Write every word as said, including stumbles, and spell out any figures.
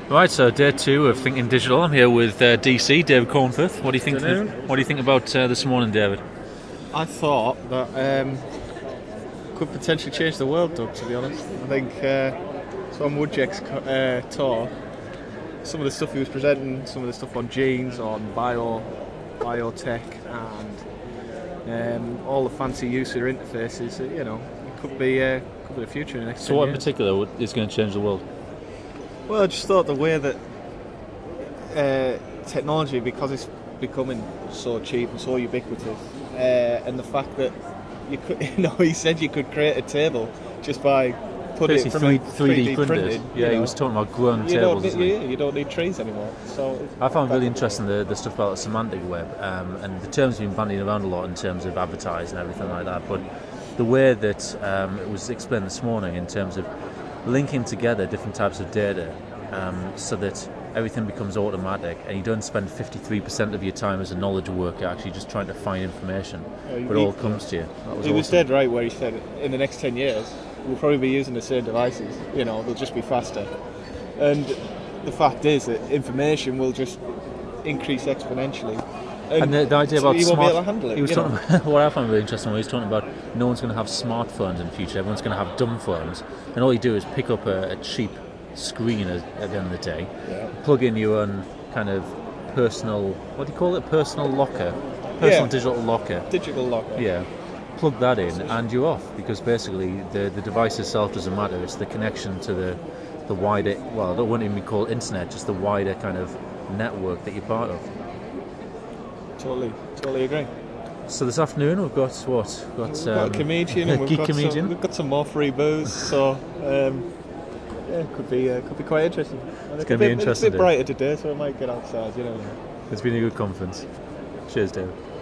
Right, so day two of Thinking Digital. I'm here with uh, D C, David Cornforth. What do you think? Afternoon. What do you think about uh, this morning, David? I thought that um, could potentially change the world, Doug, to be honest. I think uh, Tom Woodjack's uh, talk, some of the stuff he was presenting, some of the stuff on genes, on bio, biotech, and um, all the fancy user interfaces, uh, you know, it could be, uh, could be the future in the next So ten what in years. particular is going to change the world? Well, I just thought the way that uh, technology, because it's becoming so cheap and so ubiquitous, uh, and the fact that you could, you know, he said you could create a table just by putting it from three, a three D printed. printed. Yeah, you he know. was talking about growing You tables. don't, Isn't need, he? yeah, you don't need trees anymore. So I found really interesting the, the stuff about the semantic web, um, and the terms have been bandied around a lot in terms of advertising and everything like that. But the way that um, it was explained this morning in terms of linking together different types of data, um, so that everything becomes automatic, and you don't spend fifty-three percent of your time as a knowledge worker actually just trying to find information, Yeah, but it he- all comes to you. That was he was awesome. dead right where he said in the next ten years we'll probably be using the same devices. You know, they'll just be faster. And the fact is that information will just increase exponentially. And the, the idea so about you won't smart, be able to handle it. he was you talking know. about, what I found really interesting, was he was talking about no one's going to have smartphones in the future. Everyone's going to have dumb phones, and all you do is pick up a, a cheap screen at, at the end of the day, Yeah. plug in your own kind of personal, what do you call it, personal locker, personal Yeah. digital locker. Digital locker. Yeah, plug that in, and you're off, because basically the the device itself doesn't matter. It's the connection to the the wider, well, that wouldn't even be called internet, just the wider kind of network that you're part of. Totally, totally agree. So this afternoon we've got what? We've got, We've got um, a comedian, and we've geek got comedian. some, we've got some more free booze. So um, yeah, it could be uh, could be quite interesting. And It's gonna be a bit, interesting It's a bit day. brighter today, so I might get outside. You know. It's been a good conference. Cheers, David.